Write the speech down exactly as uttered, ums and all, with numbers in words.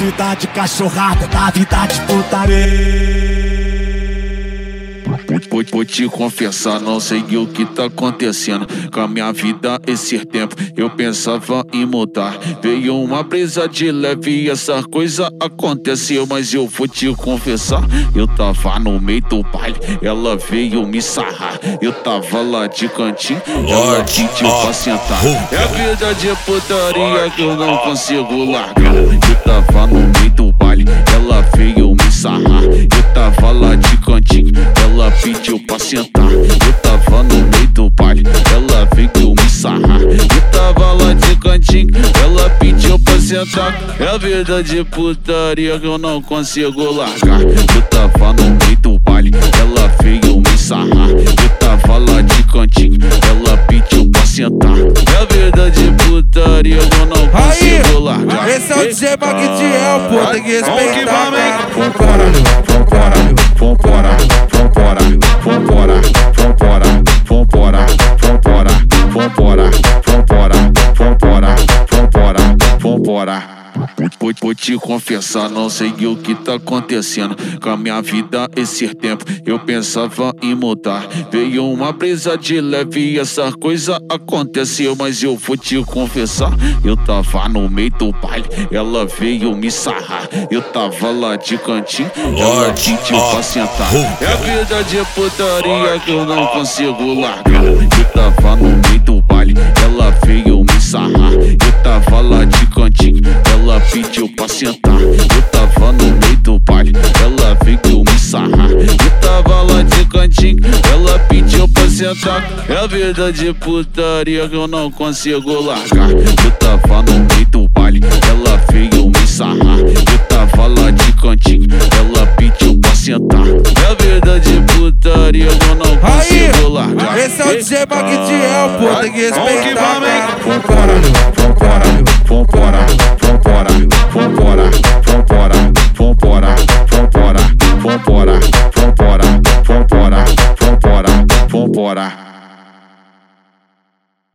vida de cachorrada, da vida de putaria. Vou, vou te confessar, não sei o que tá acontecendo com a minha vida esse tempo. Eu pensava em mudar, veio uma brisa de leve e essa coisa aconteceu. Mas eu vou te confessar, eu tava no meio do baile, ela veio me sarrar. Eu tava lá de cantinho, ela pediu pra sentar. É a vida de putaria que eu não consigo largar. Eu tava no meio do baile, ela veio me sarrar. Eu tava lá de cantinho, ela pediu pra sentar. Eu tava no meio do baile, ela veio me sarrar. Eu tava lá de cantinho, ela pediu pra sentar. É a vida de putaria que eu não consigo largar. Eu tava no meio do baile, ela veio me sarrar. Eu tava lá de cantinho, ela pediu pra sentar. É a vida de putaria que eu não consigo largar. Esse é o D J Magdiel, pô, tem que respeitar. Vambora, vambora, vambora, vambora, vambora, vambora, vambora, vambora, vambora, vambora, vambora, vambora, vambora. Vou, vou te confessar, não sei o que tá acontecendo com a minha vida esse tempo. Eu pensava em mudar, veio uma brisa de leve e essa coisa aconteceu. Mas eu vou te confessar, eu tava no meio do baile, ela veio me sarrar. Eu tava lá de cantinho, ela pediu pra sentar. É a vida de putaria que eu não consigo largar. Eu tava no meio do baile, ela veio me sarrar. Eu tava lá de cantinho, ela pediu pra sentar. Eu tava no meio do baile, ela veio me sarrar. Eu tava lá de cantinho, ela pediu pra sentar. É a vida de putaria que eu não consigo largar. Eu tava no meio do baile, ela veio me sarrar. Eu tava lá de cantinho, ela pediu pra sentar. É a vida de putaria que eu não consigo largar. Esse é o D J Magdiel, pô, tem que respeitar. Vambora, vambora, vambora, vambora, vambora, vambora, vambora, vambora, vambora, vambora, vambora, vambora, vambora.